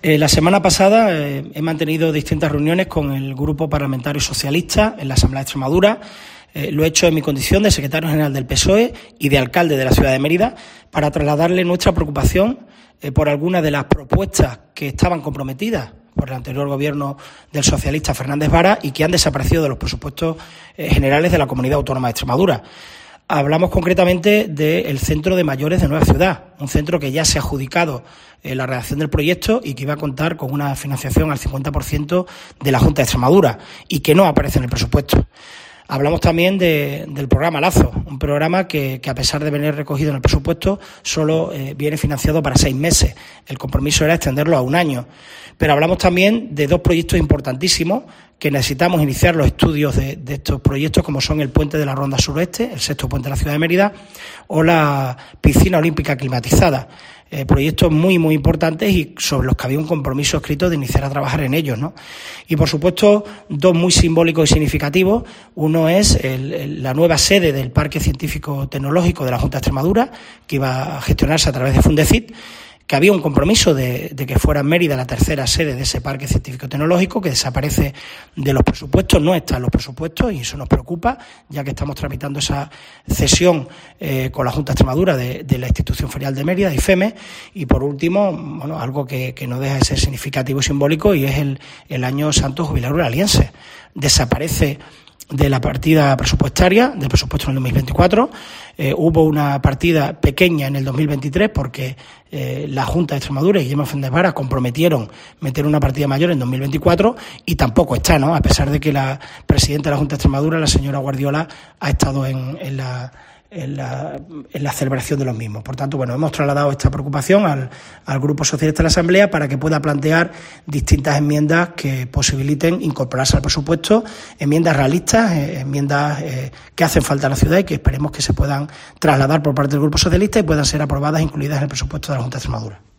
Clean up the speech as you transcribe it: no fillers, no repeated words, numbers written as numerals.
La semana pasada he mantenido distintas reuniones con el Grupo Parlamentario Socialista en la Asamblea de Extremadura. Lo he hecho en mi condición de secretario general del PSOE y de alcalde de la ciudad de Mérida para trasladarle nuestra preocupación por algunas de las propuestas que estaban comprometidas por el anterior gobierno del socialista Fernández Vara y que han desaparecido de los presupuestos generales de la Comunidad Autónoma de Extremadura. Hablamos concretamente del Centro de Mayores de Nueva Ciudad, un centro que ya se ha adjudicado la redacción del proyecto y que iba a contar con una financiación al 50% de la Junta de Extremadura y que no aparece en el presupuesto. Hablamos también del programa Lazo, un programa que a pesar de venir recogido en el presupuesto, solo viene financiado para 6 meses. El compromiso era extenderlo a 1 año. Pero hablamos también de 2 proyectos importantísimos que necesitamos iniciar los estudios de estos proyectos, como son el puente de la Ronda Suroeste, el 6º puente de la ciudad de Mérida, o la piscina olímpica climatizada. Proyectos muy, muy importantes y sobre los que había un compromiso escrito de iniciar a trabajar en ellos, ¿no? Y, por supuesto, 2 muy simbólicos y significativos. Uno es la nueva sede del Parque Científico Tecnológico de la Junta de Extremadura, que iba a gestionarse a través de Fundecit, que había un compromiso de que fuera en Mérida la tercera sede de ese Parque Científico Tecnológico, que desaparece de los presupuestos, no está en los presupuestos y eso nos preocupa, ya que estamos tramitando esa cesión con la Junta de Extremadura de la Institución Ferial de Mérida, IFEME, y por último, bueno, algo que no deja de ser significativo y simbólico y es el año santo jubilario aliense. Desaparece de la partida presupuestaria, del presupuesto en el 2024. Hubo una partida pequeña en el 2023 porque la Junta de Extremadura y Guillermo Fernández Vara comprometieron meter una partida mayor en 2024 y tampoco está, ¿no? A pesar de que la presidenta de la Junta de Extremadura, la señora Guardiola, ha estado en la celebración de los mismos. Por tanto, bueno, hemos trasladado esta preocupación al Grupo Socialista de la Asamblea para que pueda plantear distintas enmiendas que posibiliten incorporarse al presupuesto, enmiendas realistas, enmiendas que hacen falta a la ciudad y que esperemos que se puedan trasladar por parte del Grupo Socialista y puedan ser aprobadas e incluidas en el presupuesto de la Junta de Extremadura.